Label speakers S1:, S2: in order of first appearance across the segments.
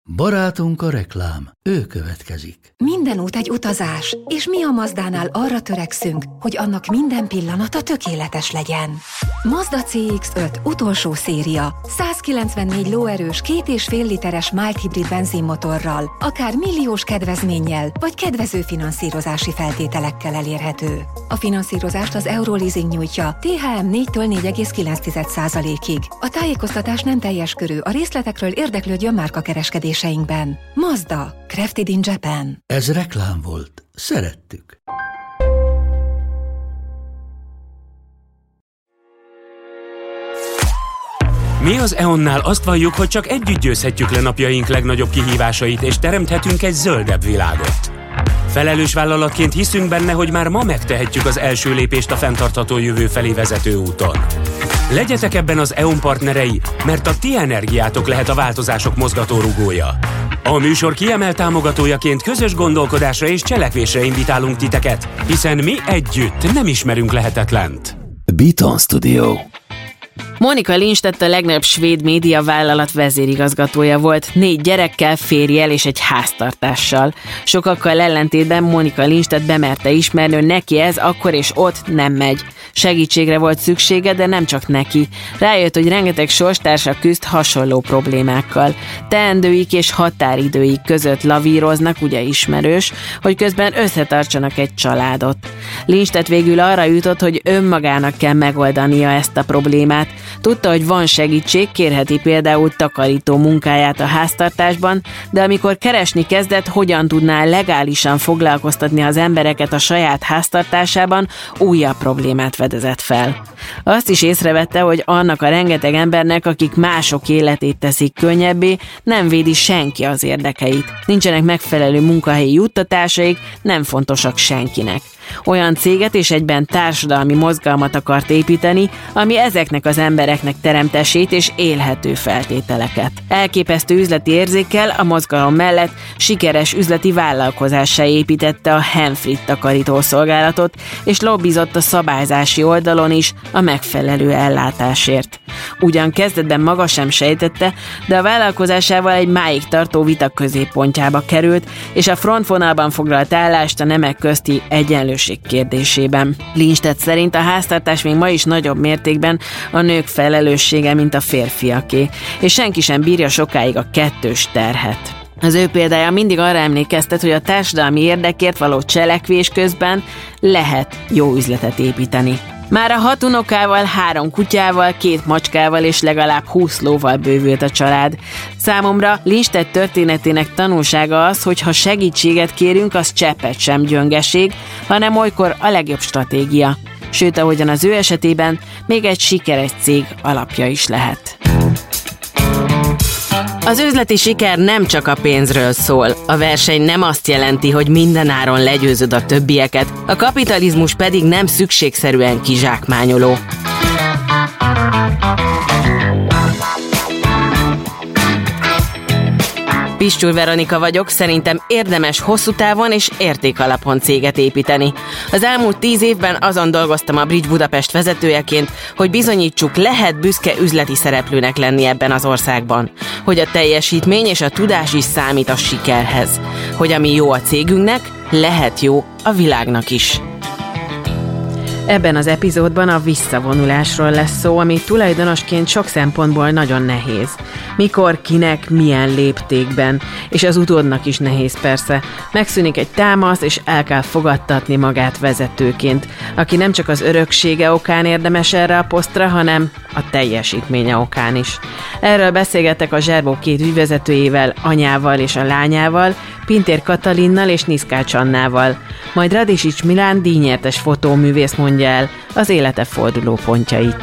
S1: Barátunk a reklám, ő következik.
S2: Minden út egy utazás, és mi a Mazdánál arra törekszünk, hogy annak minden pillanata tökéletes legyen. Mazda CX-5 utolsó széria, 194 lóerős, 2,5 literes mild hibrid benzinmotorral, akár milliós kedvezménnyel, vagy kedvező finanszírozási feltételekkel elérhető. A finanszírozást az Euroleasing nyújtja, THM 4-től 4,9%-ig. A tájékoztatás nem teljes körű, a részletekről érdeklődjön márkakereskedéseinkben. Mazda, crafted in Japan.
S1: Ez reklám volt. Szerettük.
S3: Mi az EON-nál azt valljuk, hogy csak együtt győzhetjük le napjaink legnagyobb kihívásait, és teremthetünk egy zöldebb világot. Felelős vállalatként hiszünk benne, hogy már ma megtehetjük az első lépést a fenntartható jövő felé vezető úton. Legyetek ebben az EON partnerei, mert a ti energiátok lehet a változások mozgatórugója. A műsor kiemelt támogatójaként közös gondolkodásra és cselekvésre invitálunk titeket, hiszen mi együtt nem ismerünk lehetetlent.
S4: Beaton Studio.
S5: Monika Lindstedt a legnagyobb svéd médiavállalat vezérigazgatója volt, 4 gyerekkel, férjel és egy háztartással. Sokakkal ellentétben Monika Lindstedt bemerte ismerni, hogy neki ez akkor és ott nem megy. Segítségre volt szüksége, de nem csak neki. Rájött, hogy rengeteg sorstársa küzd hasonló problémákkal. Teendőik és határidőik között lavíroznak, ugye ismerős, hogy közben összetartsanak egy családot. Lindstedt végül arra jutott, hogy önmagának kell megoldania ezt a problémát. Tudta, hogy van segítség, kérheti például takarító munkáját a háztartásban, de amikor keresni kezdett, hogyan tudná legálisan foglalkoztatni az embereket a saját háztartásában, újabb problémát fedezett fel. Azt is észrevette, hogy annak a rengeteg embernek, akik mások életét teszik könnyebbé, nem védi senki az érdekeit. Nincsenek megfelelő munkahelyi juttatásaik, nem fontosak senkinek. Olyan céget és egyben társadalmi mozgalmat akart építeni, ami ezeknek az embereknek teremt esélyt és élhető feltételeket. Elképesztő üzleti érzékkel a mozgalom mellett sikeres üzleti vállalkozássá építette a Hemfrit takarítószolgálatot, és lobbizott a szabályzási oldalon is a megfelelő ellátásért. Ugyan kezdetben maga sem sejtette, de a vállalkozásával egy máig tartó vita középpontjába került, és a frontvonalban foglalt állást a nemek közti egyenlőség kérdésében. Lindstedt szerint a háztartás még ma is nagyobb mértékben a nők felelőssége, mint a férfiaké, és senki sem bírja sokáig a kettős terhet. Az ő példája mindig arra emlékeztet, hogy a társadalmi érdekért való cselekvés közben lehet jó üzletet építeni. Már a 6 unokával, 3 kutyával, 2 macskával és legalább 20 lóval bővült a család. Számomra Lindstedt történetének tanulsága az, hogy ha segítséget kérünk, az cseppet sem gyöngeség, hanem olykor a legjobb stratégia. Sőt, ahogyan az ő esetében, még egy sikeres cég alapja is lehet. Az üzleti siker nem csak a pénzről szól. A verseny nem azt jelenti, hogy mindenáron legyőzöd a többieket, a kapitalizmus pedig nem szükségszerűen kizsákmányoló. Pistul Veronika vagyok, szerintem érdemes hosszú távon és értékalapon céget építeni. Az elmúlt 10 évben azon dolgoztam a Bridge Budapest vezetőjeként, hogy bizonyítsuk, lehet büszke üzleti szereplőnek lenni ebben az országban. Hogy a teljesítmény és a tudás is számít a sikerhez. Hogy ami jó a cégünknek, lehet jó a világnak is. Ebben az epizódban a visszavonulásról lesz szó, ami tulajdonosként sok szempontból nagyon nehéz. Mikor, kinek, milyen léptékben, és az utódnak is nehéz persze. Megszűnik egy támasz, és el kell fogadtatni magát vezetőként, aki nem csak az öröksége okán érdemes erre a posztra, hanem a teljesítménye okán is. Erről beszélgettek a Zserbó 2 ügyvezetőjével, anyával és a lányával, Pintér Katalinnal és Niszkács Annával. Majd Radisics Milán díjnyertes fotóművész mondja el az élete fordulópontjait.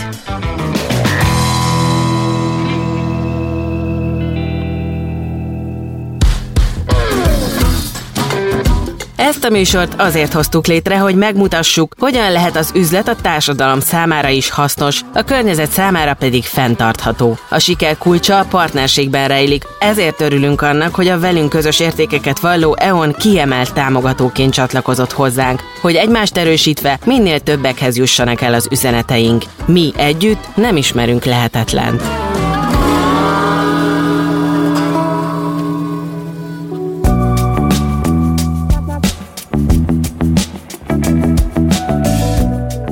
S5: Ezt a műsort azért hoztuk létre, hogy megmutassuk, hogyan lehet az üzlet a társadalom számára is hasznos, a környezet számára pedig fenntartható. A siker kulcsa a partnerségben rejlik, ezért örülünk annak, hogy a velünk közös értékeket valló EON kiemelt támogatóként csatlakozott hozzánk, hogy egymást erősítve minél többekhez jussanak el az üzeneteink. Mi együtt nem ismerünk lehetetlent.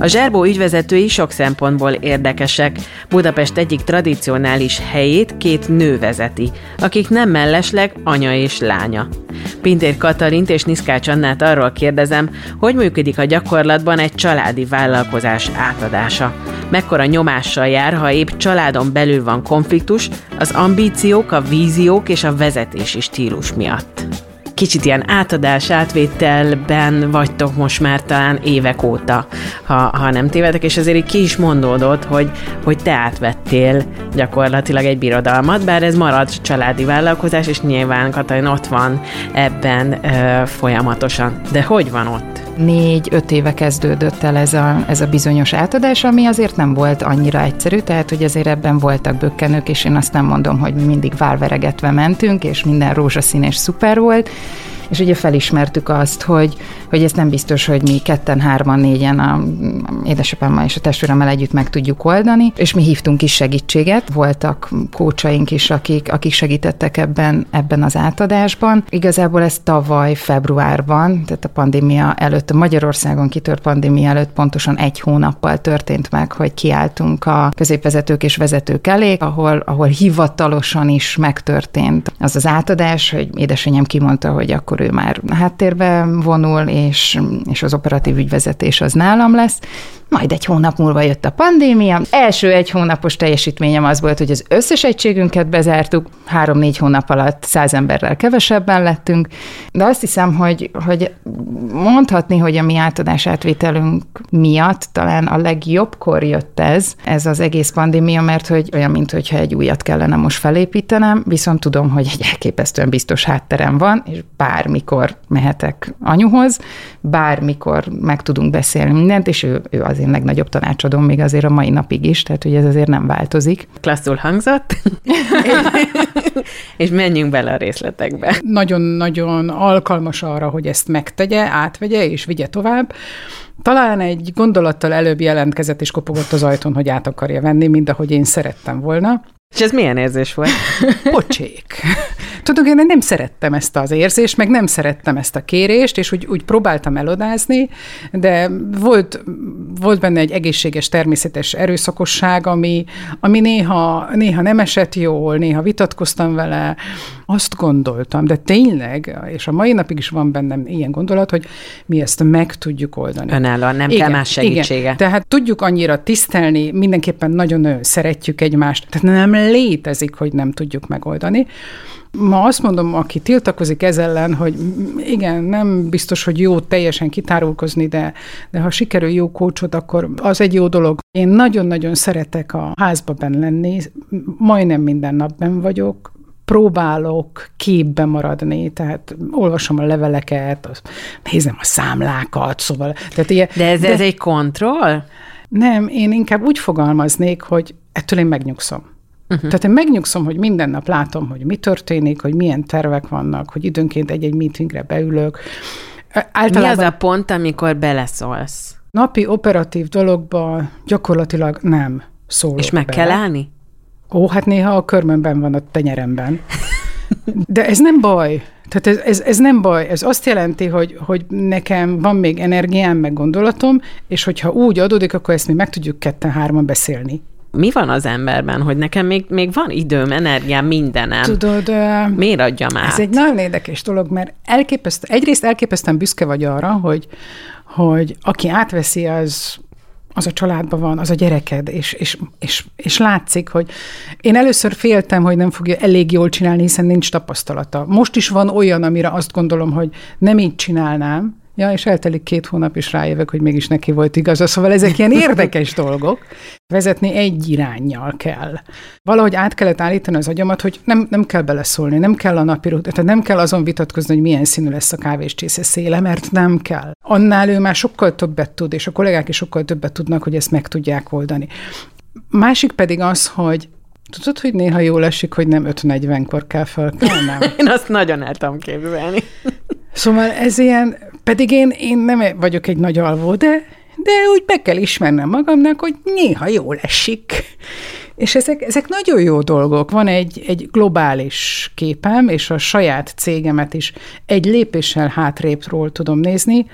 S5: A Zserbó ügyvezetői sok szempontból érdekesek. Budapest egyik tradicionális helyét 2 nő vezeti, akik nem mellesleg anya és lánya. Pintér Katalint és Niszkács Annát arról kérdezem, hogy működik a gyakorlatban egy családi vállalkozás átadása. Mekkora nyomással jár, ha épp családon belül van konfliktus, az ambíciók, a víziók és a vezetési stílus miatt. Kicsit ilyen átvételben vagytok most már talán évek óta, ha nem tévedek, és azért így ki is mondódott, hogy te átvettél gyakorlatilag egy birodalmat, bár ez marad családi vállalkozás, és nyilván Katalin ott van ebben folyamatosan. De hogy van ott?
S4: 4-5 éve kezdődött el ez a bizonyos átadás, ami azért nem volt annyira egyszerű, tehát hogy azért ebben voltak bökkenők, és én azt nem mondom, hogy mi mindig válveregetve mentünk, és minden rózsaszín és szuper volt, és ugye felismertük azt, hogy ezt nem biztos, hogy mi 2-en, 3-an, 4-en a édesapámmal és a testvéremmel együtt meg tudjuk oldani, és mi hívtunk is segítséget. Voltak coachaink is, akik segítettek ebben az átadásban. Igazából ez tavaly februárban, tehát a pandémia előtt, a Magyarországon kitört pandémia előtt pontosan 1 hónappal történt meg, hogy kiálltunk a középvezetők és vezetők elé, ahol hivatalosan is megtörtént az átadás, hogy édesanyám kimondta, hogy akkor ő már háttérbe vonul, és az operatív ügyvezetés az nálam lesz. Majd 1 hónap múlva jött a pandémia. Első 1 hónapos teljesítményem az volt, hogy az összes egységünket bezártuk, 3-4 hónap alatt 100 emberrel kevesebben lettünk, de azt hiszem, hogy mondhatni, hogy a mi átadás-átvételünk miatt talán a legjobbkor jött ez az egész pandémia, mert hogy olyan, mintha egy újat kellene most felépítenem, viszont tudom, hogy egy elképesztően biztos hátterem van, és bármikor mehetek anyuhoz, bármikor meg tudunk beszélni mindent, és ő az én legnagyobb tanácsadóm még azért a mai napig is, tehát hogy ez azért nem változik.
S5: Klasszul hangzott, és menjünk bele a részletekbe.
S6: Nagyon-nagyon alkalmas arra, hogy ezt megtegye, átvegye és vigye tovább. Talán egy gondolattal előbb jelentkezett és kopogott az ajtón, hogy át akarja venni, mint ahogy én szerettem volna.
S5: És ez milyen érzés volt?
S6: Pocsék. Tudod, én nem szerettem ezt az érzést, meg nem szerettem ezt a kérést, és úgy próbáltam elodázni, de volt benne egy egészséges, természetes erőszakosság, ami néha nem esett jól, néha vitatkoztam vele, azt gondoltam, de tényleg, és a mai napig is van bennem ilyen gondolat, hogy mi ezt meg tudjuk oldani.
S5: Önállóan, nem kell más segítsége.
S6: Igen. Tehát tudjuk annyira tisztelni, mindenképpen nagyon szeretjük egymást, tehát nem létezik, hogy nem tudjuk megoldani. Ma azt mondom, aki tiltakozik ez ellen, hogy igen, nem biztos, hogy jó teljesen kitárulkozni, de ha sikerül jó coachot, akkor az egy jó dolog. Én nagyon-nagyon szeretek a házba benn lenni, majdnem minden nap benn vagyok, próbálok képbe maradni, tehát olvasom a leveleket, nézem a számlákat, szóval... Tehát
S5: de ez egy kontroll?
S6: Nem, én inkább úgy fogalmaznék, hogy ettől én megnyugszom. Tehát én megnyugszom, hogy minden nap látom, hogy mi történik, hogy milyen tervek vannak, hogy időnként egy meetingre beülök.
S5: Általában... Mi az a pont, amikor beleszólsz?
S6: Napi operatív dologba gyakorlatilag nem szólok.
S5: És meg kell állni?
S6: Hát néha a körmömben van a tenyeremben. De ez nem baj. Tehát ez nem baj. Ez azt jelenti, hogy nekem van még energiám, meg gondolatom, és hogyha úgy adódik, akkor ezt mi meg tudjuk 2-3-an beszélni.
S5: Mi van az emberben, hogy nekem még van időm, energiám, mindenem? Tudod, miért adjam át?
S6: Ez egy nagyon érdekes dolog, mert egyrészt elképesztően büszke vagy arra, hogy aki átveszi, az a családban van, az a gyereked, és látszik, hogy én először féltem, hogy nem fogja elég jól csinálni, hiszen nincs tapasztalata. Most is van olyan, amire azt gondolom, hogy nem így csinálnám, és eltelik 2 hónap, és rájövök, hogy mégis neki volt igaza. Szóval ezek ilyen érdekes dolgok. Vezetni egy iránnyal kell. Valahogy át kellett állítani az agyamat, hogy nem kell beleszólni, nem kell a napi tehát nem kell azon vitatkozni, hogy milyen színű lesz a kávéscsésze széle, mert nem kell. Annál ő már sokkal többet tud, és a kollégák is sokkal többet tudnak, hogy ezt meg tudják oldani. Másik pedig az, hogy tudod, hogy néha jól esik, hogy nem 5:40-kor kell felkelnem?
S5: Én azt nagyon el tudom képzelni.
S6: Szóval ez ilyen, pedig én nem vagyok egy nagy alvó, de úgy be kell ismernem magamnak, hogy néha jól esik. És ezek nagyon jó dolgok. Van egy globális képem, és a saját cégemet is egy lépéssel hátrépről tudom nézni,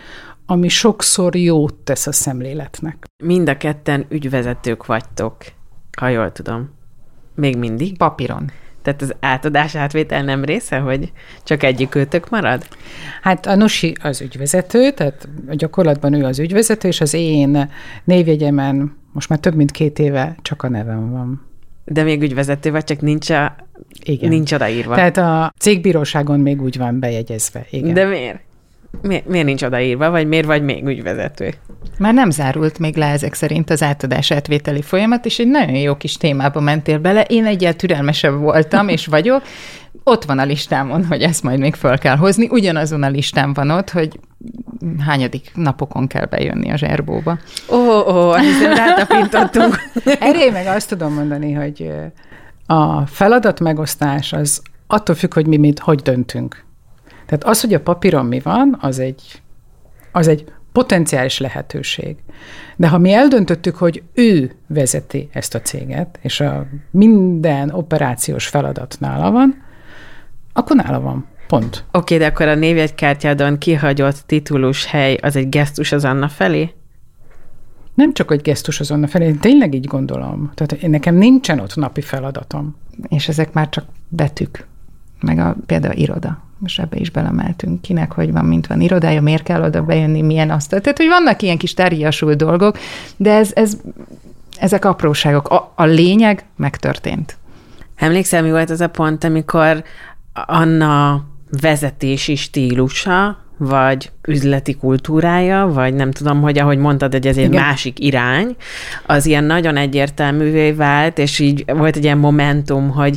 S6: ami sokszor jót tesz a szemléletnek.
S5: Mind a ketten ügyvezetők vagytok, ha jól tudom. Még mindig?
S4: Papíron.
S5: Tehát az átadás-átvétel nem része, hogy csak egyikőtök marad?
S6: Hát a Nusi az ügyvezető, tehát gyakorlatban ő az ügyvezető, és az én névjegyemen most már több mint 2 éve csak a nevem van.
S5: De még ügyvezető vagy, csak nincs odaírva.
S6: Tehát a cégbíróságon még úgy van bejegyezve. Igen.
S5: De miért? Miért nincs odaírva, vagy miért vagy még ügyvezető?
S4: Már nem zárult még le ezek szerint az átadás-átvételi folyamat, és egy nagyon jó kis témába mentél bele. Én egyel türelmesebb voltam, és vagyok. Ott van a listámon, hogy ezt majd még föl kell hozni. Ugyanazon a listán van ott, hogy hányadik napokon kell bejönni a zserbóba.
S5: Hiszen rátapintottunk.
S6: Erre meg azt tudom mondani, hogy a feladat megosztás az attól függ, hogy mi hogy döntünk. Tehát az, hogy a papíron mi van, az egy potenciális lehetőség. De ha mi eldöntöttük, hogy ő vezeti ezt a céget, és a minden operációs feladat nála van, akkor nála van. Pont.
S5: Oké, de akkor a névjegykártyádon kihagyott titulus hely az egy gesztus az Anna felé?
S6: Nem csak egy gesztus az Anna felé, én tényleg így gondolom. Tehát nekem nincsen ott napi feladatom.
S4: És ezek már csak betűk, meg például iroda. Most ebbe is belemeltünk, kinek hogy van, mint van irodája, miért kell oda bejönni, milyen asztal. Tehát, hogy vannak ilyen kis tárgyasult dolgok, de ezek apróságok. A lényeg megtörtént.
S5: Emlékszel, mi volt az a pont, amikor Anna vezetési stílusa, vagy üzleti kultúrája, vagy nem tudom, hogy ahogy mondtad, hogy ez egy másik irány, az ilyen nagyon egyértelművé vált, és így volt egy ilyen momentum, hogy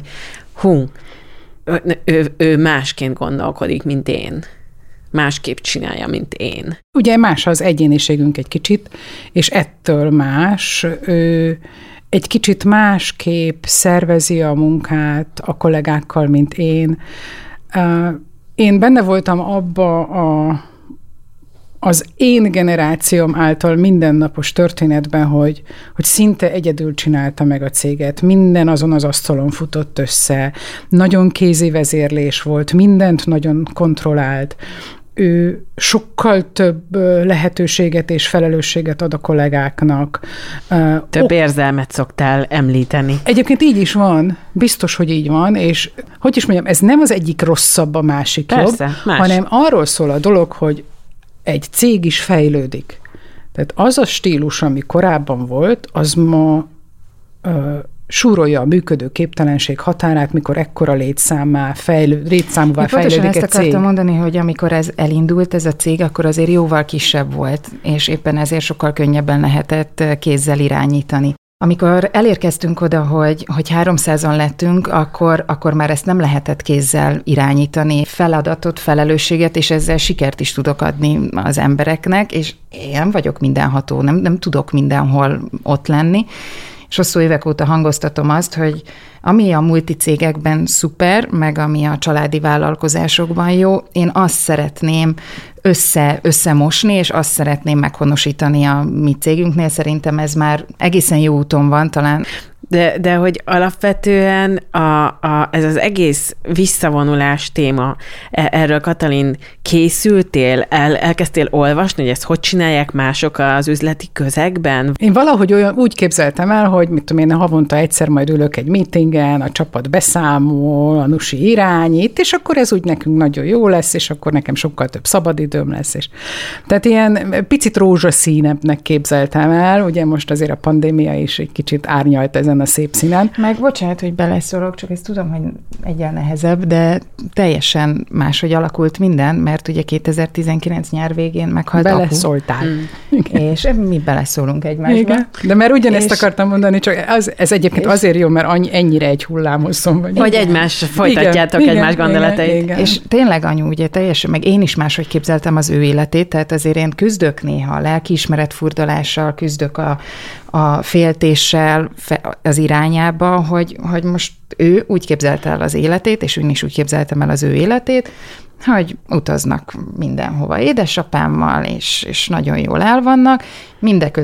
S5: ő másként gondolkodik, mint én. Másképp csinálja, mint én.
S6: Ugye más az egyéniségünk egy kicsit, és ettől más, egy kicsit másképp szervezi a munkát a kollégákkal, mint én. Én benne voltam abba az én generációm által mindennapos történetben, hogy szinte egyedül csinálta meg a céget, minden azon az asztalon futott össze, nagyon kézi vezérlés volt, mindent nagyon kontrollált, ő sokkal több lehetőséget és felelősséget ad a kollégáknak.
S5: Több érzelmet szoktál említeni.
S6: Egyébként így is van, biztos, hogy így van, és hogy is mondjam, ez nem az egyik rosszabb, a másik
S5: persze,
S6: jobb,
S5: más.
S6: hanem arról szól a dolog, hogy egy cég is fejlődik. Tehát az a stílus, ami korábban volt, az ma súrolja a működő képtelenség határát, mikor ekkora létszámúvá fejlődik egy cég.
S4: Pontosan ezt akartam mondani, hogy amikor ez elindult, ez a cég, akkor azért jóval kisebb volt, és éppen ezért sokkal könnyebben lehetett kézzel irányítani. Amikor elérkeztünk oda, hogy 300-an lettünk, akkor már ezt nem lehetett kézzel irányítani. Feladatot, felelősséget, és ezzel sikert is tudok adni az embereknek, és én nem vagyok mindenható, nem tudok mindenhol ott lenni. És hosszú évek óta hangoztatom azt, hogy ami a multicégekben szuper, meg ami a családi vállalkozásokban jó, én azt szeretném összemosni, és azt szeretném meghonosítani a mi cégünknél. Szerintem ez már egészen jó úton van talán.
S5: De hogy alapvetően ez az egész visszavonulás téma, erről Katalin készültél, elkezdtél olvasni, hogy ezt hogy csinálják mások az üzleti közegben?
S6: Én valahogy úgy képzeltem el, hogy mit tudom én, havonta egyszer majd ülök egy meetingen, a csapat beszámol, a Nusi irányít, és akkor ez úgy nekünk nagyon jó lesz, és akkor nekem sokkal több szabadidőm lesz. És tehát ilyen picit rózsaszínebbnek képzeltem el, ugye most azért a pandémia is egy kicsit árnyalt ezen a szép színen.
S4: Meg bocsánat, hogy beleszólok, csak ezt tudom, hogy egyel nehezebb, de teljesen máshogy alakult minden, mert ugye 2019 nyár végén meghalt apu.
S6: Beleszóltál.
S4: És mi beleszólunk egymásba. Igen.
S6: De mert ugyanezt akartam mondani, csak ez egyébként azért jó, mert ennyire egy hullámoszon vagy.
S5: Hogy egymás folytatjátok egymás gondolatait.
S6: Igen.
S4: És tényleg anyu, ugye teljesen, meg én is máshogy képzeltem az ő életét, tehát azért én küzdök néha a lelkiismeret furdalással, küzdök a féltéssel az irányába, hogy most ő úgy képzelte el az életét, és én is úgy képzeltem el az ő életét, hogy utaznak mindenhova édesapámmal, és nagyon jól el vannak, mindeközben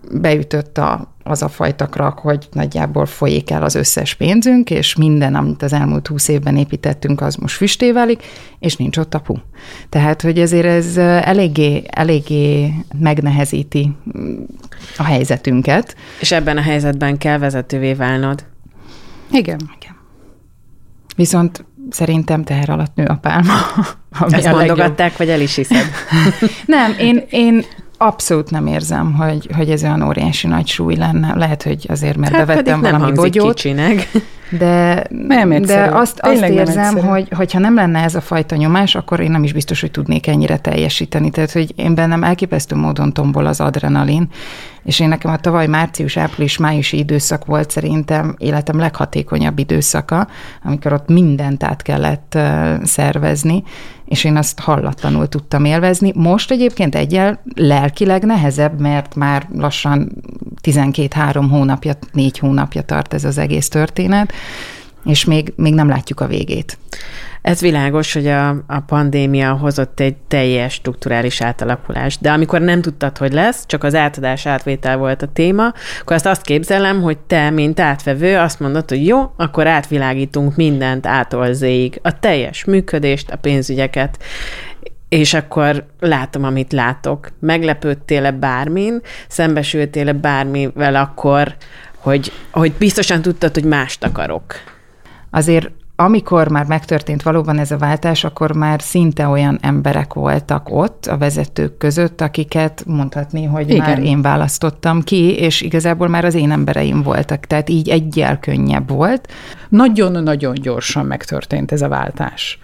S4: beütött az a fajta krak, hogy nagyjából folyik el az összes pénzünk, és minden, amit az elmúlt 20 évben építettünk, az most füsté válik, és nincs ott apu. Tehát, hogy ezért ez eléggé megnehezíti a helyzetünket.
S5: És ebben a helyzetben kell vezetővé válnod.
S6: Igen.
S4: Viszont szerintem teher alatt nő a pálma.
S5: Ezt mondogatták, vagy el is hiszed?
S4: Nem, én abszolút nem érzem, hogy ez olyan óriási nagy súly lenne. Lehet, hogy azért, mert bevettem valami bogyót.
S5: Kicsinek.
S4: De azt érzem, hogy ha nem lenne ez a fajta nyomás, akkor én nem is biztos, hogy tudnék ennyire teljesíteni. Tehát, hogy én bennem elképesztő módon tombol az adrenalin, és nekem a tavaly március, április, májusi időszak volt szerintem életem leghatékonyabb időszaka, amikor ott mindent át kellett szervezni, és én azt hallatlanul tudtam élvezni. Most egyébként egyel lelkileg nehezebb, mert már lassan 12-3 hónapja, 4 hónapja tart ez az egész történet, és még nem látjuk a végét.
S5: Ez világos, hogy a pandémia hozott egy teljes strukturális átalakulást, de amikor nem tudtad, hogy lesz, csak az átadás átvétel volt a téma, akkor azt képzelem, hogy te, mint átvevő, azt mondod, hogy jó, akkor átvilágítunk mindent A-tól Z-ig, a teljes működést, a pénzügyeket, és akkor látom, amit látok. Meglepődtél-e bármin, szembesültél-e bármivel akkor, hogy biztosan tudtad, hogy mást akarok?
S4: Azért amikor már megtörtént valóban ez a váltás, akkor már szinte olyan emberek voltak ott a vezetők között, akiket mondhatni, hogy igen, már én választottam ki, és igazából már az én embereim voltak, tehát így egyel könnyebb volt.
S6: Nagyon-nagyon gyorsan megtörtént ez a váltás.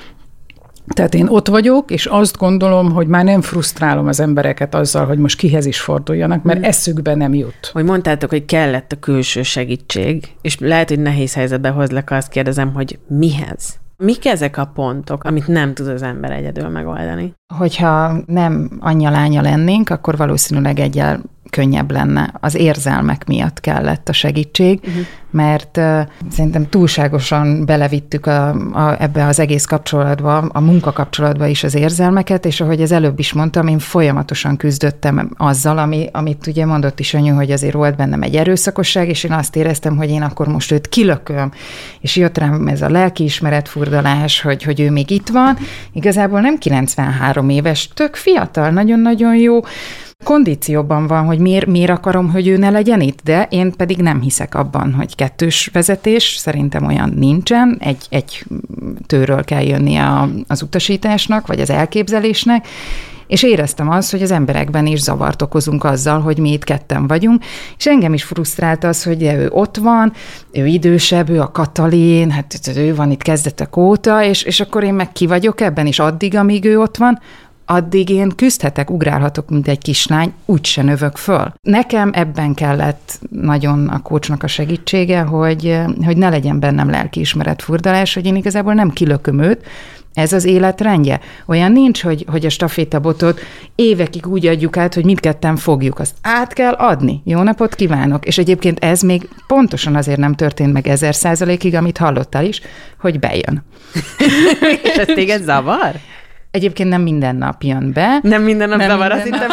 S6: Tehát én ott vagyok, és azt gondolom, hogy már nem frusztrálom az embereket azzal, hogy most kihez is forduljanak, mert eszükbe nem jut.
S5: Hogy mondtátok, hogy kellett a külső segítség, és lehet, hogy nehéz helyzetbe hozlak, azt kérdezem, hogy mihez? Mik ezek a pontok, amit nem tud az ember egyedül megoldani?
S4: Hogyha nem anyja-lánya lennénk, akkor valószínűleg egyel könnyebb lenne. Az érzelmek miatt kellett a segítség, mert szerintem túlságosan belevittük ebbe az egész kapcsolatba, a munkakapcsolatba is az érzelmeket, és ahogy az előbb is mondtam, én folyamatosan küzdöttem azzal, amit ugye mondott is anyu, hogy azért volt bennem egy erőszakosság, és én azt éreztem, hogy én akkor most őt kilököm, és jött rám ez a lelkiismeretfurdalás, hogy ő még itt van. Igazából nem 93 éves, tök fiatal, nagyon-nagyon jó kondícióban van, hogy miért akarom, hogy ő ne legyen itt, de én pedig nem hiszek abban, hogy kettős vezetés, szerintem olyan nincsen, egy tőről kell jönnie az utasításnak, vagy az elképzelésnek, és éreztem azt, hogy az emberekben is zavart okozunk azzal, hogy mi itt ketten vagyunk, és engem is frusztrált az, hogy ő ott van, ő idősebb, ő a Katalin, hát ő van itt kezdetek óta, és akkor én meg ki vagyok ebben, és addig, amíg ő ott van, addig én küzdhetek, ugrálhatok, mint egy kislány, úgyse növök föl. Nekem ebben kellett nagyon a coachnak a segítsége, hogy ne legyen bennem lelkiismeretfurdalás, hogy én igazából nem kilököm őt, ez az életrendje. Olyan nincs, hogy a stafétabotot évekig úgy adjuk át, hogy mindketten fogjuk. Azt át kell adni. Jó napot kívánok! És egyébként ez még pontosan azért nem történt meg 1000%-ig, amit hallottál is, hogy bejön.
S5: És ez téged zavar?
S4: Egyébként nem minden nap jön be.
S5: Nem minden nap zavar, azt hittem.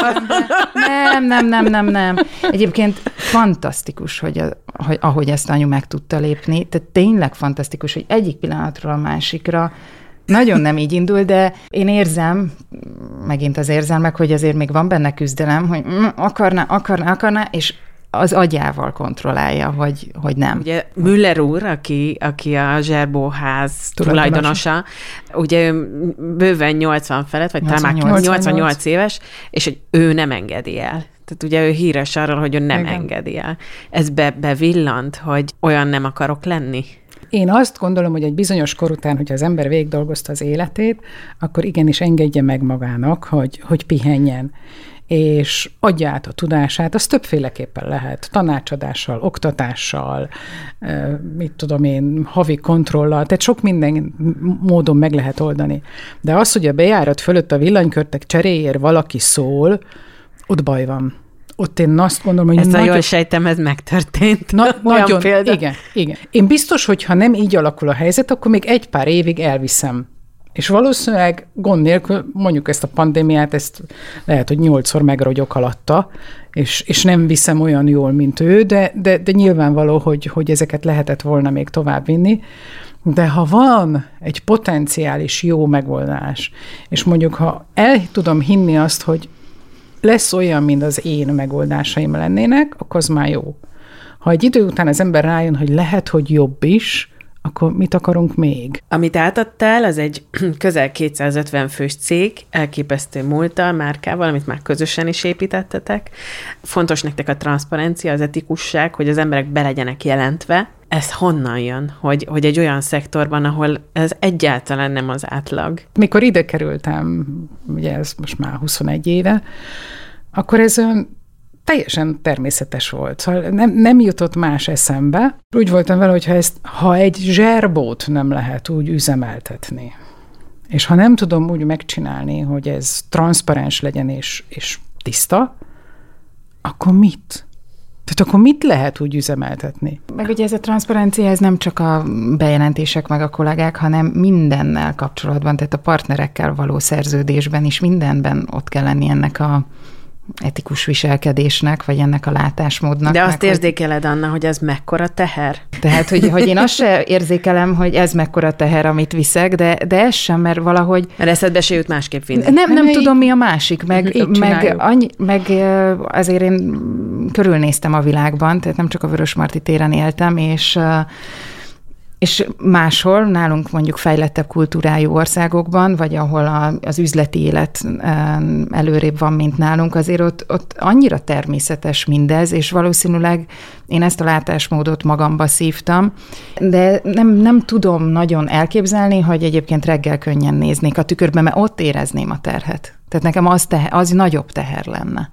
S4: Nem. Egyébként fantasztikus, hogy ahogy ezt anyu meg tudta lépni. Tehát tényleg fantasztikus, hogy egyik pillanatról a másikra nagyon nem így indul, de én érzem, megint az érzelmek, hogy azért még van benne küzdelem, hogy akarná, és az agyával kontrollálja, hogy nem.
S5: Ugye Müller úr, aki a Zserbóház tulajdonosa, ugye ő bőven 80 felett, vagy talán 88 éves, és hogy ő nem engedi el. Tehát ugye ő híres arról, hogy ő nem engedi el. Ez bevillant, hogy olyan nem akarok lenni?
S6: Én azt gondolom, hogy egy bizonyos kor után, hogyha az ember végigdolgozta az életét, akkor igenis engedje meg magának, hogy pihenjen, és adja át a tudását, az többféleképpen lehet, tanácsadással, oktatással, mit tudom én, havi kontrollal, tehát sok minden módon meg lehet oldani. De az, hogy a bejárat fölött a villanykörtek cseréjéért valaki szól, ott baj van. Ott én azt gondolom, hogy...
S5: Ezt jól sejtem, ez megtörtént.
S6: Nagyon példa. Igen. Én biztos, hogy ha nem így alakul a helyzet, akkor még egy pár évig elviszem És valószínűleg gond nélkül, mondjuk ezt a pandémiát, ezt lehet, hogy 8-szor megrogyok alatta, és nem viszem olyan jól, mint ő, de nyilvánvaló, hogy ezeket lehetett volna még tovább vinni. De ha van egy potenciális jó megoldás, és mondjuk ha el tudom hinni azt, hogy lesz olyan, mint az én megoldásaim lennének, akkor az már jó. Ha egy idő után az ember rájön, hogy lehet, hogy jobb is, akkor mit akarunk még?
S5: Amit átadtál, az egy közel 250 fős cég, elképesztő múlttal, márkával, amit már közösen is építettetek. Fontos nektek a transzparencia, az etikusság, hogy az emberek be legyenek jelentve. Ez honnan jön, hogy egy olyan szektorban, ahol ez egyáltalán nem az átlag?
S6: Mikor ide kerültem, ugye ez most már 21 éve, akkor ez teljesen természetes volt. Szóval nem jutott más eszembe. Úgy voltam vele, hogy ha egy zserbót nem lehet úgy üzemeltetni, és ha nem tudom úgy megcsinálni, hogy ez transzparens legyen és tiszta, akkor mit? Tehát akkor mit lehet úgy üzemeltetni?
S4: Meg ugye ez a transzparencia, ez nem csak a bejelentések meg a kollégák, hanem mindennel kapcsolatban, tehát a partnerekkel való szerződésben is mindenben ott kell lenni ennek a etikus viselkedésnek, vagy ennek a látásmódnak.
S5: De azt érzékeled, Anna, hogy ez mekkora teher?
S4: Tehát, hogy én azt se érzékelem, hogy ez mekkora teher, amit viszek, de ez sem, mert valahogy...
S5: Mert eszedbe se jut másképp vinni.
S4: Nem tudom, mi a másik, meg azért én körülnéztem a világban, tehát nem csak a Vörösmarty téren éltem, és máshol, nálunk mondjuk fejlettebb kultúrájú országokban, vagy ahol az üzleti élet előrébb van, mint nálunk, azért ott annyira természetes mindez, és valószínűleg én ezt a látásmódot magamba szívtam, de nem tudom nagyon elképzelni, hogy egyébként reggel könnyen néznék a tükörbe, mert ott érezném a terhet. Tehát nekem az nagyobb teher lenne.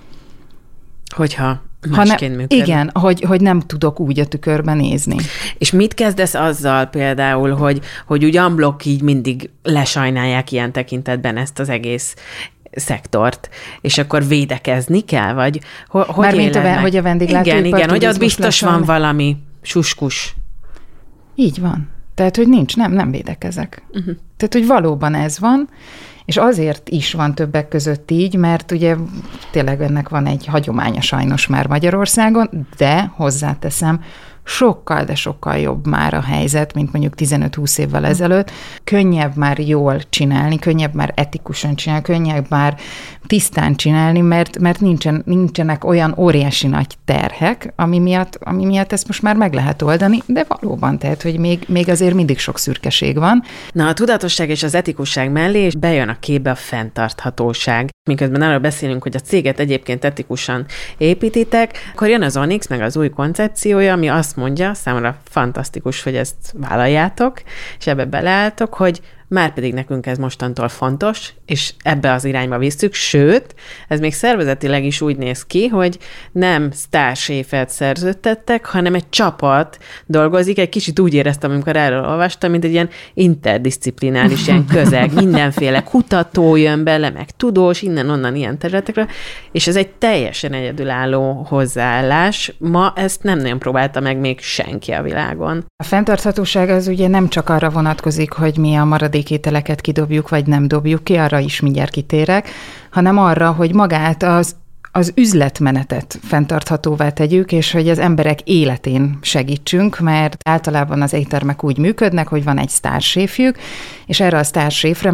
S5: Hogyha másként működik.
S4: Igen, hogy nem tudok úgy a tükörben nézni.
S5: És mit kezdesz azzal például, hogy úgy unblock így mindig lesajnálják ilyen tekintetben ezt az egész szektort, és akkor védekezni kell, vagy hogy
S4: éled hogy a vendéglátóipar
S5: igen, hogy az biztos van valami suskus.
S4: Így van. Tehát, hogy nem védekezek. Uh-huh. Tehát, hogy valóban ez van, és azért is van többek között így, mert ugye tényleg ennek van egy hagyománya sajnos már Magyarországon, de hozzáteszem, sokkal, de sokkal jobb már a helyzet, mint mondjuk 15-20 évvel ezelőtt. Könnyebb már jól csinálni, könnyebb már etikusan csinálni, könnyebb már tisztán csinálni, mert nincsenek olyan óriási nagy terhek, ami miatt ezt most már meg lehet oldani, de valóban, tehát, hogy még azért mindig sok szürkeség van.
S5: Na, a tudatosság és az etikusság mellé és bejön a képbe a fenntarthatóság. Miközben arról beszélünk, hogy a céget egyébként etikusan építitek, akkor jön az Onyx, meg az új koncepciója, ami azt mondja, számomra fantasztikus, hogy ezt vállaljátok, és ebbe beleálltok, hogy márpedig nekünk ez mostantól fontos, és ebbe az irányba visszük, sőt, ez még szervezetileg is úgy néz ki, hogy nem sztárséfet szerződtettek, hanem egy csapat dolgozik, egy kicsit úgy éreztem, amikor erről olvastam, mint egy ilyen interdisziplináris ilyen közeg, mindenféle kutató jön bele, meg tudós, innen-onnan ilyen területekre, és ez egy teljesen egyedülálló hozzáállás. Ma ezt nem nagyon próbálta meg még senki a világon.
S4: A fenntarthatóság az ugye nem csak arra vonatkozik, hogy mi a maradékételeket kidobjuk, vagy nem dobjuk ki, arra is mindjárt kitérek, hanem arra, hogy magát az üzletmenetet fenntarthatóvá tegyük, és hogy az emberek életén segítsünk, mert általában az éttermek úgy működnek, hogy van egy sztárséfjük, és erre a sztárséfre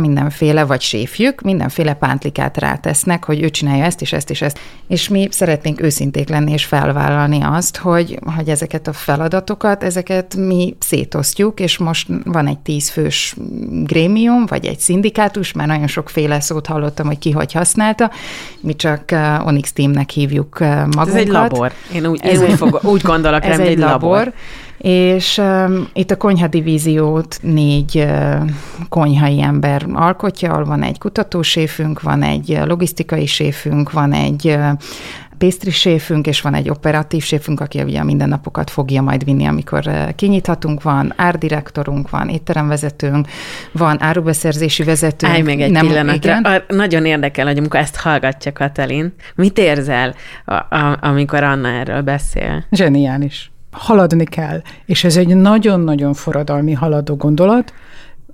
S4: mindenféle pántlikát rátesznek, hogy ő csinálja ezt és ezt és ezt. És mi szeretnénk őszinték lenni és felvállalni azt, hogy ezeket a feladatokat, ezeket mi szétosztjuk, és most van egy 10 fős grémium, vagy egy szindikátus, már nagyon sokféle szót hallottam, hogy ki hogy használta, mi csak Onyx Teamnek hívjuk magunkat.
S5: Ez egy labor. Én úgy gondolok,
S4: ez egy labor. És itt a konyhadivíziót 4 konyhai ember alkotja, ahol van egy kutatóséfünk, van egy logisztikai séfünk, van egy pastry séfünk, és van egy operatív séfünk, aki ugye a mindennapokat fogja majd vinni, amikor kinyithatunk, van árdirektorunk, van étteremvezetőnk, van árubeszerzési vezetőnk.
S5: Állj meg egy pillanatra. Nagyon érdekel, hogy amikor ezt hallgatja Katalin, mit érzel, amikor Anna erről beszél?
S6: Zseniális. Haladni kell, és ez egy nagyon-nagyon forradalmi haladó gondolat,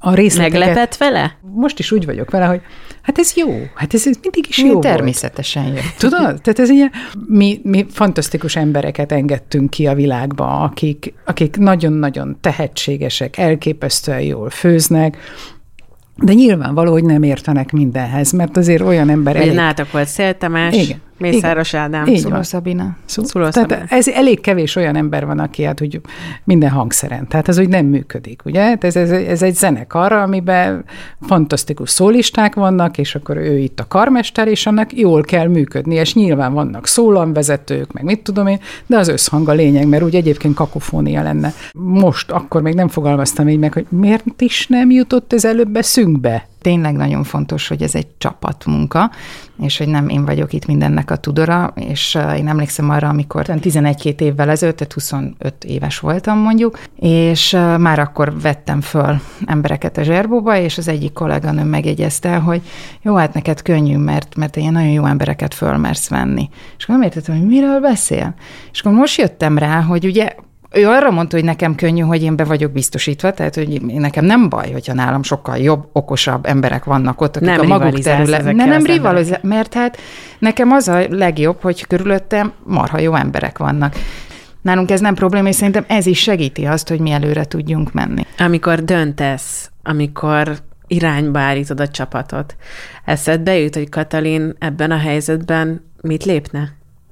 S6: a részleteket...
S5: Meglepett vele?
S6: Most is úgy vagyok vele, hogy hát ez jó, hát ez mindig is jó
S4: természetesen jó.
S6: Tudod? Tehát ez ilyen, mi fantasztikus embereket engedtünk ki a világba, akik nagyon-nagyon tehetségesek, elképesztően jól főznek, de nyilvánvaló, hogy nem értenek mindenhez, mert azért olyan ember...
S5: Ugye nálatok volt Széll Tamás, Mészáros Ádám,
S4: Szuló Szabina.
S6: Tehát ez elég kevés olyan ember van, aki hát úgy minden hangszeren. Tehát ez úgy nem működik, ugye? Ez egy zenekar, amiben fantasztikus szólisták vannak, és akkor ő itt a karmester, és annak jól kell működni, és nyilván vannak szólamvezetők, meg mit tudom én, de az összhang a lényeg, mert úgy egyébként kakofónia lenne. Most, akkor még nem fogalmaztam így meg, hogy miért is nem jutott ez előbb eszünkbe?
S4: Tényleg nagyon fontos, hogy ez egy csapatmunka, és hogy nem én vagyok itt mindennek a tudora, és én emlékszem arra, amikor 11-2 évvel ezelőtt, tehát 25 éves voltam mondjuk, és már akkor vettem föl embereket a Zserbóba, és az egyik kolléganőm megjegyezte, hogy jó, hát neked könnyű, mert ilyen nagyon jó embereket fölmersz venni. És akkor nem értettem, hogy miről beszél. És akkor most jöttem rá, hogy ugye ő arra mondta, hogy nekem könnyű, hogy én be vagyok biztosítva, tehát hogy nekem nem baj, hogyha nálam sokkal jobb, okosabb emberek vannak ott, akik
S5: nem
S4: a maguk területen. Nem rivalizálsz, mert hát nekem az a legjobb, hogy körülöttem marha jó emberek vannak. Nálunk ez nem probléma, és szerintem ez is segíti azt, hogy mi előre tudjunk menni. Amikor
S5: döntesz, amikor irányba állítod a csapatot, eszedbe jut, hogy Katalin ebben a helyzetben mit lépne?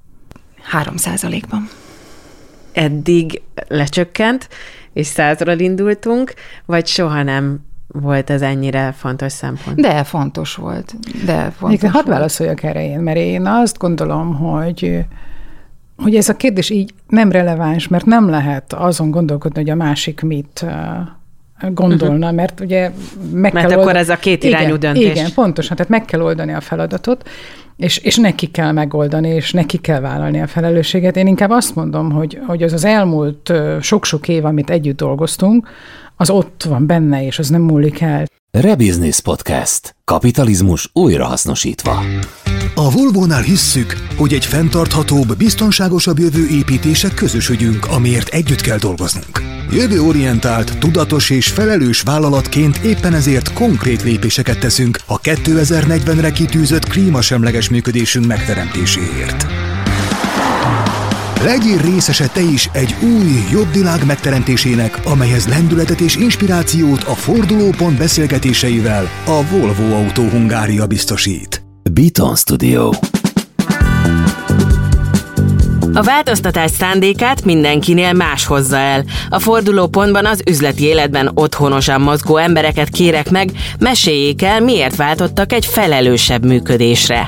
S4: 3%-ban.
S5: Eddig lecsökkent, és 100-ról indultunk, vagy soha nem volt ez ennyire fontos szempont?
S4: De fontos volt.
S6: Hadd válaszoljak erre én, mert én azt gondolom, hogy ez a kérdés így nem releváns, mert nem lehet azon gondolkodni, hogy a másik mit gondolna, mert ugye
S5: mert akkor ez a kétirányú döntés.
S6: Igen, pontosan, tehát meg kell oldani a feladatot, és neki kell megoldani, és neki kell vállalni a felelősséget. Én inkább azt mondom, hogy az elmúlt sok-sok év, amit együtt dolgoztunk, az ott van benne, és az nem múlik el.
S7: Rebusiness Podcast. Kapitalizmus újrahasznosítva.
S8: A Volvónál hisszük, hogy egy fenntarthatóbb, biztonságosabb jövő építése közös ügyünk, amiért együtt kell dolgoznunk. Jövőorientált, tudatos és felelős vállalatként éppen ezért konkrét lépéseket teszünk a 2040-re kitűzött klímasemleges működésünk megteremtéséért. Legyél részese te is egy új, jobb világ megteremtésének, amelyhez lendületet és inspirációt a fordulópont beszélgetéseivel a Volvo Autó Hungária biztosít.
S7: Beaton Studio.
S5: A változtatás szándékát mindenkinél más hozza el. A fordulópontban az üzleti életben otthonosan mozgó embereket kérek meg, meséljék el, miért váltottak egy felelősebb működésre.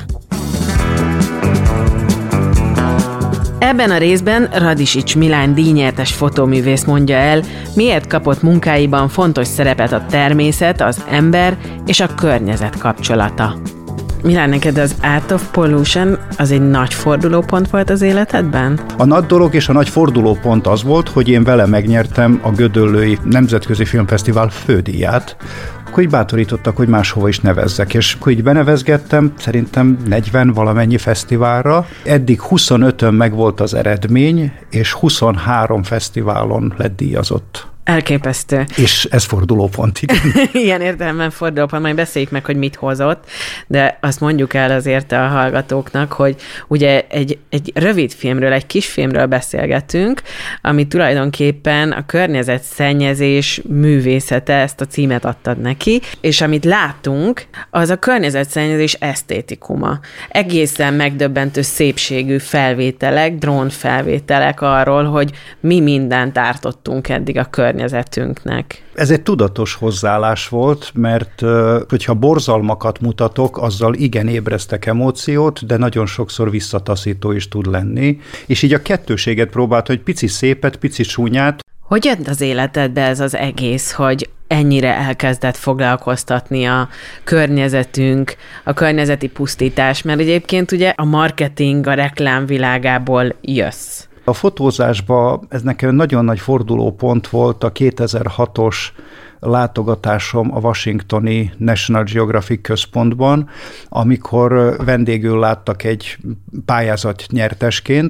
S5: Ebben a részben Radisics Milán díjnyertes fotóművész mondja el, miért kapott munkáiban fontos szerepet a természet, az ember és a környezet kapcsolata. Milán, neked az Art of Pollution az egy nagy fordulópont volt az életedben?
S9: A nagy dolog és a nagy fordulópont az volt, hogy én vele megnyertem a Gödöllői Nemzetközi Filmfesztivál fődíját, akkor így bátorítottak, hogy máshova is nevezzek, és akkor így benevezgettem, szerintem 40 valamennyi fesztiválra. Eddig 25-ön megvolt az eredmény, és 23 fesztiválon lett díjazott.
S5: Elképesztő.
S9: És ez fordulópont, igen.
S5: Ilyen értelemben fordulópont, majd beszéljük meg, hogy mit hozott, de azt mondjuk el azért a hallgatóknak, hogy ugye egy rövid filmről, egy kis filmről beszélgetünk, ami tulajdonképpen a környezetszennyezés művészete, ezt a címet adtad neki, és amit látunk, az a környezetszennyezés esztétikuma. Egészen megdöbbentő szépségű felvételek, drónfelvételek arról, hogy mi mindent ártottunk eddig a környezetünknek.
S9: Ez egy tudatos hozzáállás volt, mert hogyha borzalmakat mutatok, azzal igen ébresztek emóciót, de nagyon sokszor visszataszító is tud lenni, és így a kettőséget próbált, hogy pici szépet, pici csúnyát.
S5: Hogy jött az életedbe ez az egész, hogy ennyire elkezdett foglalkoztatni a környezetünk, a környezeti pusztítás, mert egyébként ugye a marketing, a reklám világából jössz.
S9: A fotózásban ez nekem nagyon nagy fordulópont volt a 2006-os látogatásom a washingtoni National Geographic központban, amikor vendégül láttak egy pályázat nyertesként.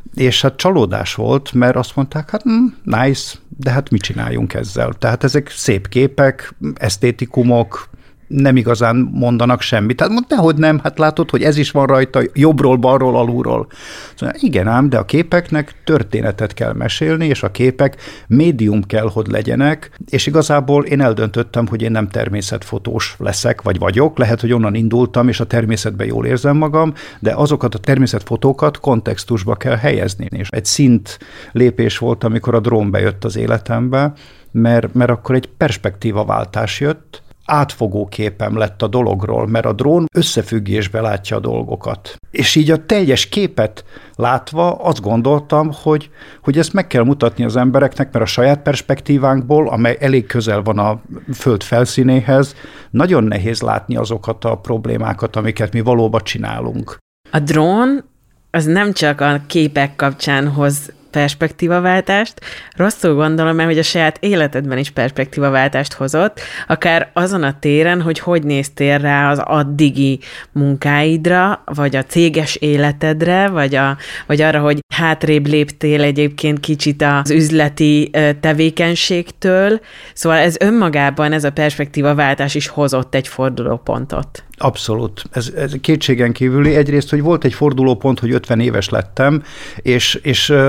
S9: és hát csalódás volt, mert azt mondták, hát nice, de hát mit csináljunk ezzel? Tehát ezek szép képek, esztétikumok, nem igazán mondanak semmit. Tehát dehogy nem, hát látod, hogy ez is van rajta, jobbról, balról, alulról. Szóval igen ám, de a képeknek történetet kell mesélni, és a képek médium kell, hogy legyenek, és igazából én eldöntöttem, hogy én nem természetfotós leszek, vagy vagyok. Lehet, hogy onnan indultam, és a természetben jól érzem magam, de azokat a természetfotókat kontextusba kell helyezni. És egy szint lépés volt, amikor a drón bejött az életembe, mert akkor egy perspektívaváltás jött, átfogó képem lett a dologról, mert a drón összefüggésbe látja a dolgokat. És így a teljes képet látva azt gondoltam, hogy ezt meg kell mutatni az embereknek, mert a saját perspektívánkból, amely elég közel van a föld felszínéhez, nagyon nehéz látni azokat a problémákat, amiket mi valóban csinálunk.
S5: A drón az nem csak a képek kapcsán hoz perspektívaváltást, rosszul gondolom, mert hogy a saját életedben is perspektívaváltást hozott, akár azon a téren, hogy néztél rá az addigi munkáidra, vagy a céges életedre, vagy arra, hogy hátrébb léptél egyébként kicsit az üzleti tevékenységtől. Szóval ez önmagában, ez a perspektívaváltás is hozott egy fordulópontot.
S9: Abszolút. Ez kétségen kívüli. Egyrészt, hogy volt egy fordulópont, hogy 50 éves lettem, és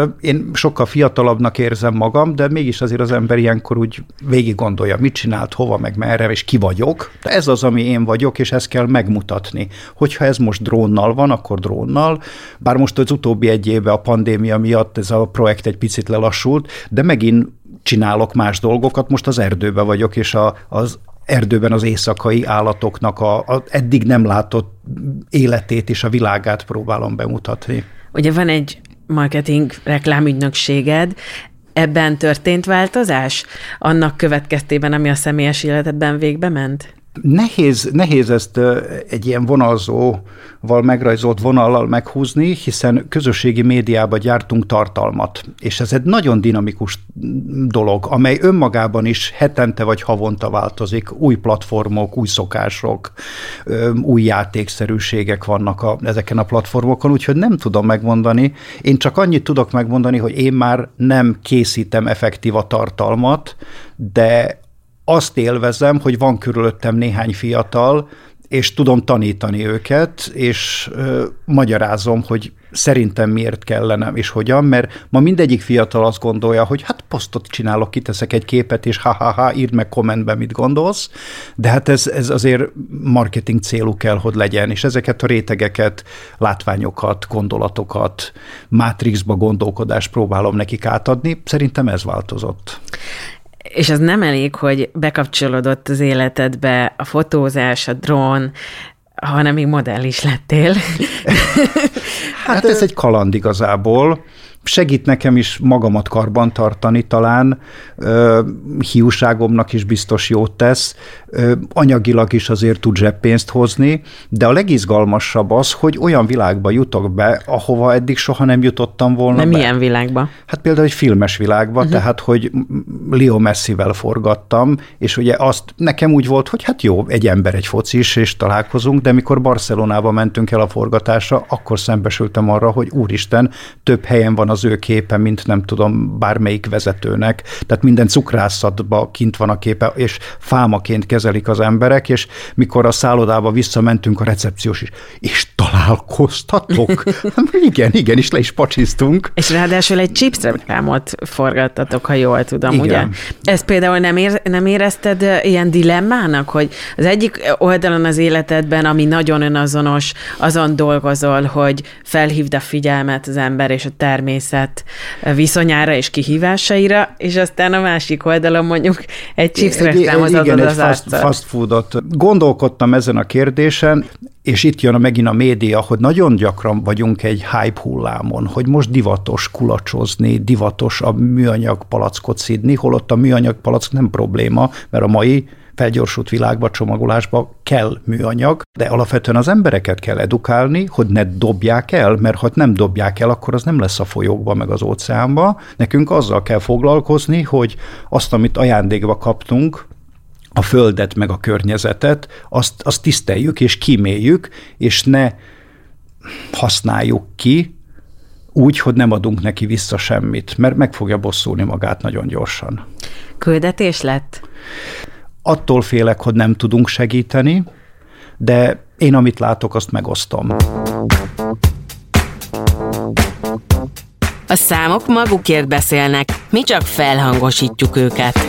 S9: én sokkal fiatalabbnak érzem magam, de mégis azért az ember ilyenkor úgy végig gondolja, mit csinált, hova, meg merre, és ki vagyok. De ez az, ami én vagyok, és ezt kell megmutatni. Hogyha ez most drónnal van, akkor drónnal. Bár most az utóbbi egy évben a pandémia miatt ez a projekt egy picit lelassult, de megint csinálok más dolgokat. Most az erdőben vagyok, és az erdőben az éjszakai állatoknak a eddig nem látott életét és a világát próbálom bemutatni.
S5: Ugye van egy marketing reklámügynökséged, ebben történt változás? Annak következtében, ami a személyes életedben végbe ment?
S9: Nehéz ezt egy ilyen vonalzóval megrajzolt vonallal meghúzni, hiszen közösségi médiában gyártunk tartalmat, és ez egy nagyon dinamikus dolog, amely önmagában is hetente vagy havonta változik. Új platformok, új szokások, új játékszerűségek vannak ezeken a platformokon, úgyhogy nem tudom megmondani. Én csak annyit tudok megmondani, hogy én már nem készítem effektív a tartalmat, de azt élvezem, hogy van körülöttem néhány fiatal, és tudom tanítani őket, és magyarázom, hogy szerintem miért kellene, és hogyan, mert ma mindegyik fiatal azt gondolja, hogy hát posztot csinálok, kiteszek egy képet, és ha-ha-ha, írd meg kommentben, mit gondolsz, de hát ez azért marketing célú kell, hogy legyen, és ezeket a rétegeket, látványokat, gondolatokat, mátrixba gondolkodást próbálom nekik átadni, szerintem ez változott.
S5: És az nem elég, hogy bekapcsolódott az életedbe a fotózás, a drón, hanem még modell is lettél.
S9: Hát ez egy kaland igazából. Segít nekem is magamat karban tartani talán, hiúságomnak is biztos jót tesz, anyagilag is azért tud zseppénzt hozni, de a legizgalmasabb az, hogy olyan világba jutok be, ahova eddig soha nem jutottam volna be.
S5: Milyen világba?
S9: Hát például egy filmes világba, tehát hogy Leo Messivel forgattam, és ugye azt nekem úgy volt, hogy hát jó, egy ember, egy focis, és találkozunk, de mikor Barcelonába mentünk el a forgatásra, akkor szembesültem arra, hogy úristen, több helyen van az ő képe, mint nem tudom, bármelyik vezetőnek. Tehát minden cukrászatban kint van a képe, és fámaként kezelik az emberek, és mikor a szállodába visszamentünk, a recepciós is, és találkoztatok? igen, és le is pacsiztunk.
S5: És ráadásul egy chips reklámot forgattatok, ha jól tudom,
S9: igen.
S5: Ugye? Ezt például nem érezted ilyen dilemmának, hogy az egyik oldalon az életedben, ami nagyon önazonos, azon dolgozol, hogy felhívd a figyelmet az ember és a természet viszonyára és kihívásaira, és aztán a másik oldalon mondjuk egy chips reklámhoz adod az arcot.
S9: Fast foodot. Gondolkodtam ezen a kérdésen, és itt jön megint a média, hogy nagyon gyakran vagyunk egy hype hullámon, hogy most divatos kulacsozni, divatos a műanyag palackot szidni, holott a műanyag palack nem probléma, mert a mai felgyorsult világban, csomagolásban kell műanyag, de alapvetően az embereket kell edukálni, hogy ne dobják el, mert ha nem dobják el, akkor az nem lesz a folyókban, meg az óceánban. Nekünk azzal kell foglalkozni, hogy azt, amit ajándékba kaptunk, a földet, meg a környezetet, azt tiszteljük és kíméljük, és ne használjuk ki úgy, hogy nem adunk neki vissza semmit, mert meg fogja bosszulni magát nagyon gyorsan.
S5: Küldetés lett?
S9: Attól félek, hogy nem tudunk segíteni, de én amit látok, azt megosztom.
S5: A számok magukért beszélnek, mi csak felhangosítjuk őket.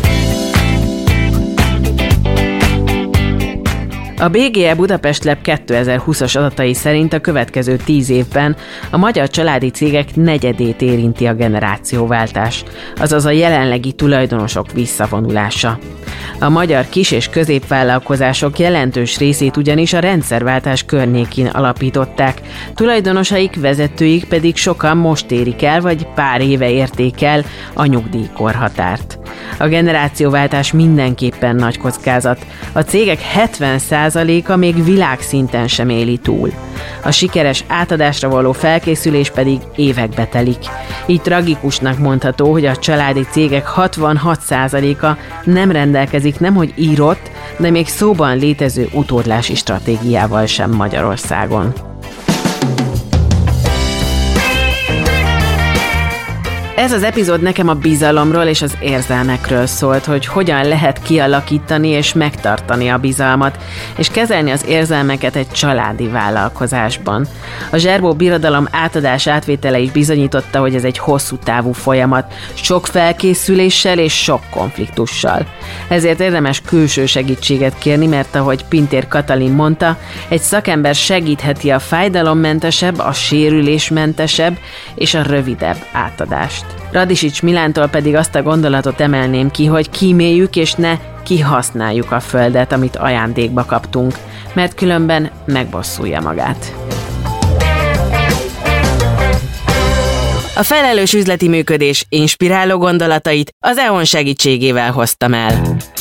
S5: A BGE Budapest Lab 2020-as adatai szerint a következő 10 évben a magyar családi cégek negyedét érinti a generációváltás, azaz a jelenlegi tulajdonosok visszavonulása. A magyar kis- és középvállalkozások jelentős részét ugyanis a rendszerváltás környékén alapították, tulajdonosaik, vezetőik pedig sokan most érik el, vagy pár éve érték el a nyugdíjkorhatárt. A generációváltás mindenképpen nagy kockázat. A cégek 70%-a még világszinten sem éli túl. A sikeres átadásra való felkészülés pedig évekbe telik. Így tragikusnak mondható, hogy a családi cégek 66%-a nem rendelkezik nemhogy írott, de még szóban létező utódlási stratégiával sem Magyarországon. Ez az epizód nekem a bizalomról és az érzelmekről szólt, hogy hogyan lehet kialakítani és megtartani a bizalmat, és kezelni az érzelmeket egy családi vállalkozásban. A Zserbó birodalom átadás átvétele is bizonyította, hogy ez egy hosszú távú folyamat, sok felkészüléssel és sok konfliktussal. Ezért érdemes külső segítséget kérni, mert ahogy Pintér Katalin mondta, egy szakember segítheti a fájdalommentesebb, a sérülésmentesebb és a rövidebb átadást. Radisics Milántól pedig azt a gondolatot emelném ki, hogy kíméljük és ne kihasználjuk a földet, amit ajándékba kaptunk, mert különben megbosszulja magát. A felelős üzleti működés inspiráló gondolatait az EON segítségével hoztam el.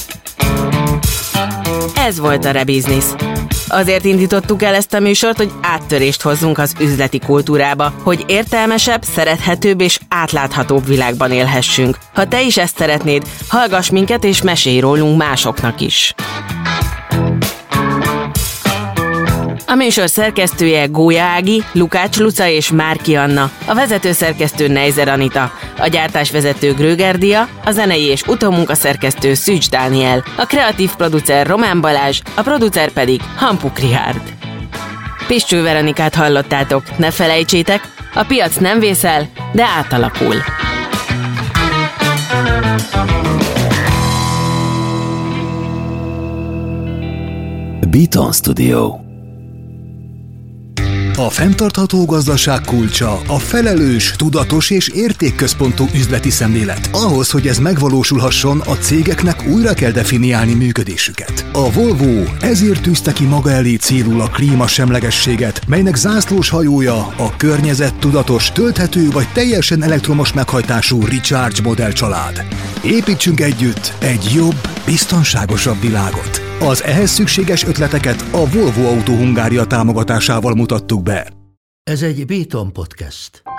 S5: Ez volt a Rebusiness. Azért indítottuk el ezt a műsort, hogy áttörést hozzunk az üzleti kultúrába, hogy értelmesebb, szerethetőbb és átláthatóbb világban élhessünk. Ha te is ezt szeretnéd, hallgass minket és mesélj rólunk másoknak is. A műsor szerkesztője Gólya Ági, Lukács Luca és Márki Anna, a vezetőszerkesztő Neizer Anita, a gyártásvezető Gröger Dia, a zenei és utómunkaszerkesztő Szűcs Dániel, a kreatív producer Román Balázs, a producer pedig Hampuk Richárd. Pistő Veronikát hallottátok, ne felejtsétek, a piac nem vészel, de átalakul.
S7: Beaton Studio.
S8: A fenntartható gazdaság kulcsa a felelős, tudatos és értékközpontú üzleti szemlélet. Ahhoz, hogy ez megvalósulhasson, a cégeknek újra kell definiálni működésüket. A Volvo ezért tűzte ki maga elé célul a klímasemlegességet, melynek zászlós hajója a környezettudatos, tölthető vagy teljesen elektromos meghajtású Recharge modell család. Építsünk együtt egy jobb, biztonságosabb világot. Az ehhez szükséges ötleteket a Volvo Autó Hungária támogatásával mutattuk be.
S1: Ez egy Beaton Podcast.